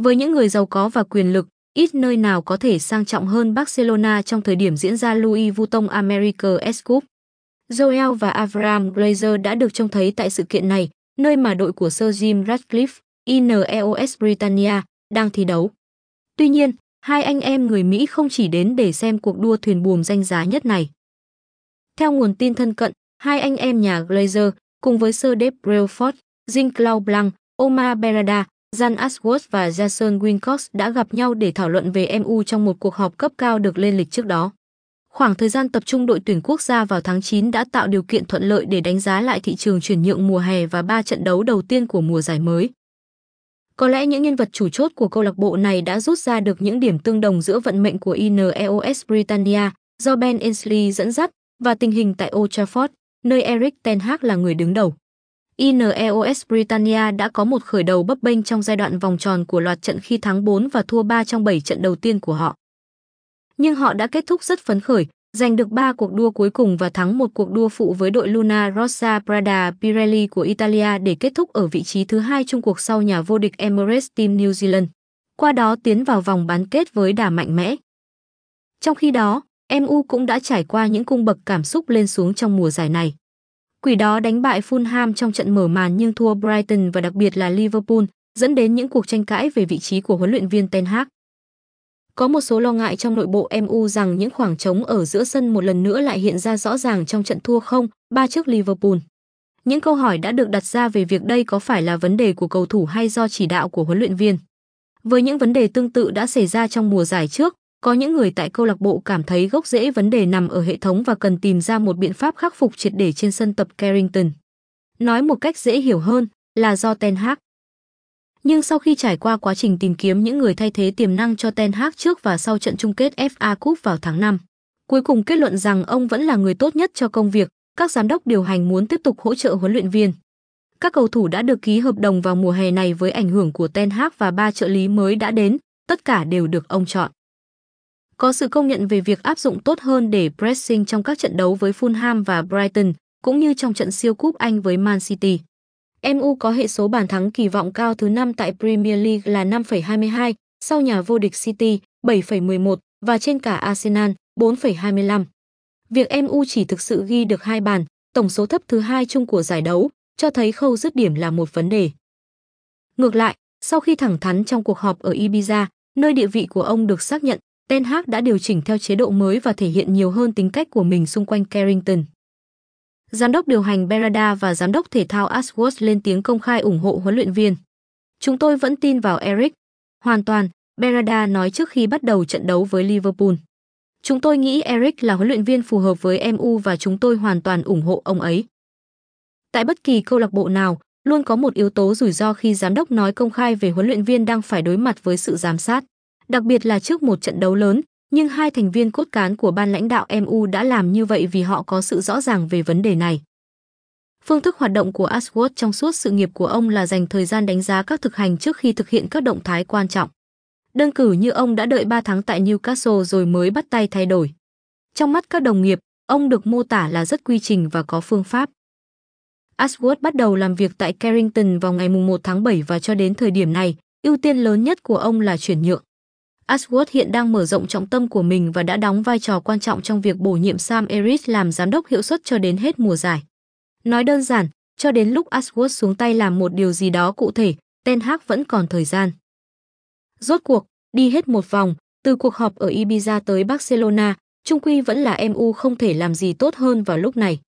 Với những người giàu có và quyền lực, ít nơi nào có thể sang trọng hơn Barcelona trong thời điểm diễn ra Louis Vuitton America's Cup. Joel và Avram Glazer đã được trông thấy tại sự kiện này, nơi mà đội của Sir Jim Ratcliffe, Ineos Britannia, đang thi đấu. Tuy nhiên, hai anh em người Mỹ không chỉ đến để xem cuộc đua thuyền buồm danh giá nhất này. Theo nguồn tin thân cận, hai anh em nhà Glazer, cùng với Sir Dave Brailsford, Jean-Claude Blanc, Omar Berrada, Jan Ashworth và Jason Wilcox đã gặp nhau để thảo luận về MU trong một cuộc họp cấp cao được lên lịch trước đó. Khoảng thời gian tập trung đội tuyển quốc gia vào tháng 9 đã tạo điều kiện thuận lợi để đánh giá lại thị trường chuyển nhượng mùa hè và 3 trận đấu đầu tiên của mùa giải mới. Có lẽ những nhân vật chủ chốt của câu lạc bộ này đã rút ra được những điểm tương đồng giữa vận mệnh của Ineos Britannia do Ben Ainsley dẫn dắt và tình hình tại Old Trafford, nơi Erik ten Hag là người đứng đầu. Ineos Britannia đã có một khởi đầu bấp bênh trong giai đoạn vòng tròn của loạt trận khi thắng 4 và thua 3 trong 7 trận đầu tiên của họ. Nhưng họ đã kết thúc rất phấn khởi, giành được 3 cuộc đua cuối cùng và thắng một cuộc đua phụ với đội Luna Rossa Prada Pirelli của Italia để kết thúc ở vị trí thứ 2 chung cuộc sau nhà vô địch Emirates Team New Zealand. Qua đó tiến vào vòng bán kết với đà mạnh mẽ. Trong khi đó, MU cũng đã trải qua những cung bậc cảm xúc lên xuống trong mùa giải này. Quỷ đó đánh bại Fulham trong trận mở màn nhưng thua Brighton và đặc biệt là Liverpool, dẫn đến những cuộc tranh cãi về vị trí của huấn luyện viên Ten Hag. Có một số lo ngại trong nội bộ MU rằng những khoảng trống ở giữa sân một lần nữa lại hiện ra rõ ràng trong trận thua 0-3 trước Liverpool. Những câu hỏi đã được đặt ra về việc đây có phải là vấn đề của cầu thủ hay do chỉ đạo của huấn luyện viên. Với những vấn đề tương tự đã xảy ra trong mùa giải trước, có những người tại câu lạc bộ cảm thấy gốc rễ vấn đề nằm ở hệ thống và cần tìm ra một biện pháp khắc phục triệt để trên sân tập Carrington. Nói một cách dễ hiểu hơn là do Ten Hag. Nhưng sau khi trải qua quá trình tìm kiếm những người thay thế tiềm năng cho Ten Hag trước và sau trận chung kết FA Cup vào tháng 5, cuối cùng kết luận rằng ông vẫn là người tốt nhất cho công việc, các giám đốc điều hành muốn tiếp tục hỗ trợ huấn luyện viên. Các cầu thủ đã được ký hợp đồng vào mùa hè này với ảnh hưởng của Ten Hag và 3 trợ lý mới đã đến, tất cả đều được ông chọn. Có sự công nhận về việc áp dụng tốt hơn để pressing trong các trận đấu với Fulham và Brighton, cũng như trong trận siêu cúp Anh với Man City. MU có hệ số bàn thắng kỳ vọng cao thứ 5 tại Premier League là 5,22, sau nhà vô địch City 7,11 và trên cả Arsenal 4,25. Việc MU chỉ thực sự ghi được 2 bàn, tổng số thấp thứ 2 chung của giải đấu, cho thấy khâu dứt điểm là một vấn đề. Ngược lại, sau khi thẳng thắn trong cuộc họp ở Ibiza, nơi địa vị của ông được xác nhận, Ten Hag đã điều chỉnh theo chế độ mới và thể hiện nhiều hơn tính cách của mình xung quanh Carrington. Giám đốc điều hành Berrada và giám đốc thể thao Ashworth lên tiếng công khai ủng hộ huấn luyện viên. Chúng tôi vẫn tin vào Erik. Hoàn toàn, Berrada nói trước khi bắt đầu trận đấu với Liverpool. Chúng tôi nghĩ Erik là huấn luyện viên phù hợp với MU và chúng tôi hoàn toàn ủng hộ ông ấy. Tại bất kỳ câu lạc bộ nào, luôn có một yếu tố rủi ro khi giám đốc nói công khai về huấn luyện viên đang phải đối mặt với sự giám sát, đặc biệt là trước một trận đấu lớn, nhưng hai thành viên cốt cán của ban lãnh đạo MU đã làm như vậy vì họ có sự rõ ràng về vấn đề này. Phương thức hoạt động của Ashworth trong suốt sự nghiệp của ông là dành thời gian đánh giá các thực hành trước khi thực hiện các động thái quan trọng. Đơn cử như ông đã đợi 3 tháng tại Newcastle rồi mới bắt tay thay đổi. Trong mắt các đồng nghiệp, ông được mô tả là rất quy trình và có phương pháp. Ashworth bắt đầu làm việc tại Carrington vào ngày 1 tháng 7 và cho đến thời điểm này, ưu tiên lớn nhất của ông là chuyển nhượng. Ashworth hiện đang mở rộng trọng tâm của mình và đã đóng vai trò quan trọng trong việc bổ nhiệm Sam Eris làm giám đốc hiệu suất cho đến hết mùa giải. Nói đơn giản, cho đến lúc Ashworth xuống tay làm một điều gì đó cụ thể, Ten Hag vẫn còn thời gian. Rốt cuộc, đi hết một vòng, từ cuộc họp ở Ibiza tới Barcelona, chung quy vẫn là MU không thể làm gì tốt hơn vào lúc này.